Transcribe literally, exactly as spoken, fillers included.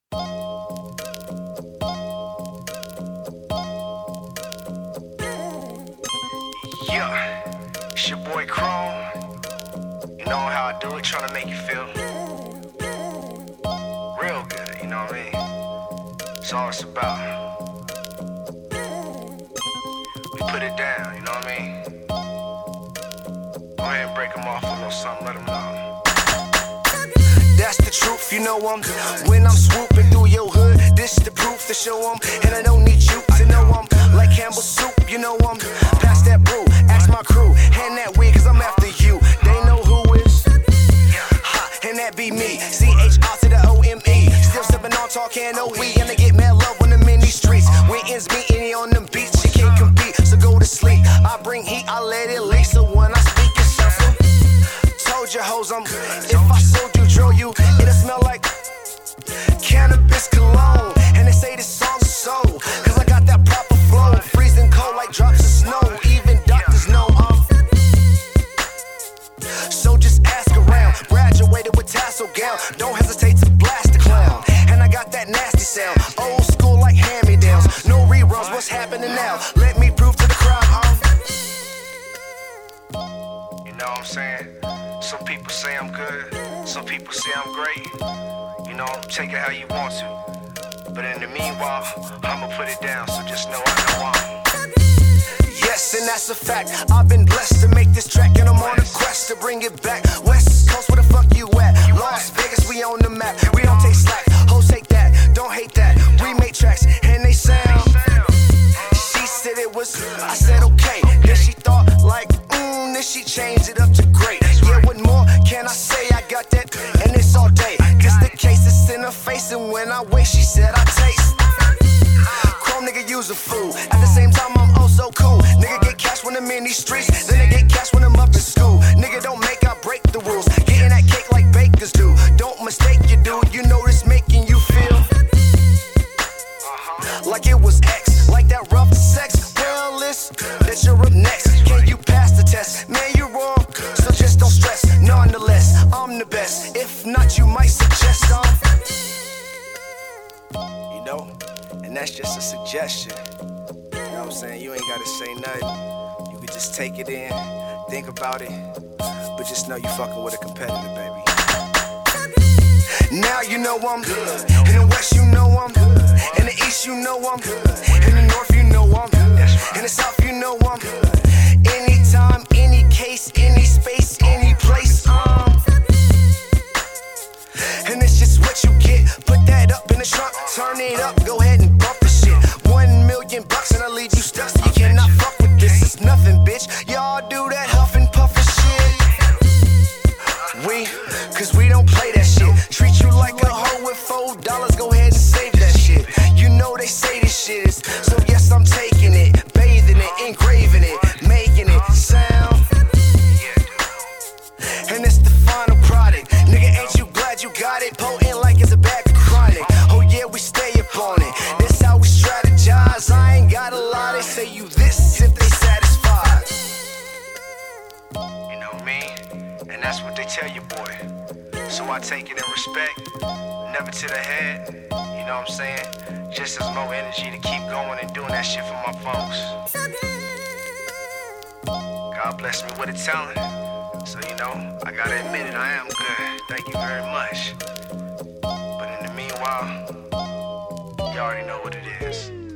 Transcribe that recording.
Yeah, it's your boy Chrome. You know how I do it, trying to make you feel real good, you know what I mean? It's all it's about. We put it down, you know what I mean? Go ahead and break them off a little something, let them know. That's the truth, you know I'm when I'm swooping through your hood, this the proof to show them. And I don't need you to know I'm like Campbell soup, you know I'm past that brew, ask my crew, hand that wig cause I'm after you. They know who is ha, and that be me, C H R to the O M E. Still sipping on talking O E, and they get mad love when I'm in these streets. When ends meet any on them beats, you can't compete, so go to sleep. I bring heat, I let it leak, so when I speak it's something. Told you hoes I'm, if I sold you, drove you, it'll smell like cannabis cologne. And they say this song's so, cause I got that proper flow, freezing cold like drops of snow. Even doctors know I'm, so just ask around. Graduated with tassel gown, don't hesitate to blast the clown. And I got that nasty sound, old school like hand-me-downs. No reruns, what's happening now? Let me prove to the crowd I'm, you know what I'm saying? Some people say I'm good, some people say I'm great. You know, take it how you want to. But in the meanwhile, I'ma put it down, so just know I know I'm. Yes, and that's a fact. I've been blessed to make this track, and I'm on a quest to bring it back. West Coast, where the fuck you at? Las Vegas, we on the map. We don't take slack, hoes take that, don't hate that. We make tracks, and they sound. She said it was, I said okay. Then she thought like, mmm, then she changed it up to great. Yeah, what more can I say? I got that, and it's all day. This the case, it's in her face, and when I wait, she said I taste. Chrome nigga use a fool. At the same time, I'm oh so cool. Nigga get cash when I'm in these streets, then they get cash when I'm up in school. Nigga don't make, I break the rules. Getting that cake like bakers do. Don't mistake you, dude. You know this making you feel like it was X, like that rough sex. Well, listen, that you're up next. Can you pass the test? Man, you're wrong, so just don't stress. Nonetheless, I'm the best. If not, you might suggest I'm, you know, and that's just a suggestion. You know what I'm saying? You ain't gotta say nothing. You could just take it in, think about it, but just know you fucking with a competitor, baby. Now you know I'm good. In the west you know I'm good. In the east you know I'm good. In the north you know I'm good. In the south you know I'm good. Anytime, any case, any space, any place um. And it's just what you get. Put that up in the trunk, turn it up, go ahead and bump the shit. One million bucks and I leave you stuck, so you cannot fuck with this. It's nothing, bitch. Y'all do that huff and puff and shit. We, cause we don't play that shit. Treat you like a hoe with four dollars, go ahead and save that shit. You know they say this shit is, so yes I'm taking it, bathing it, engraving it, making it sound. And it's the final product. Nigga, ain't you glad you got it? Potent like it's a bag of chronic. Oh yeah, we stay up on it. This how we strategize. I ain't got a lie, they say you this if they satisfied. You know me, and that's what they tell you, boy. So I take it in respect, never to the head. You know what I'm saying? Just as low energy to keep going and doing that shit for my folks. God bless me with a talent. So, you know, I gotta admit it, I am good. Thank you very much. But in the meanwhile, you already know what it is.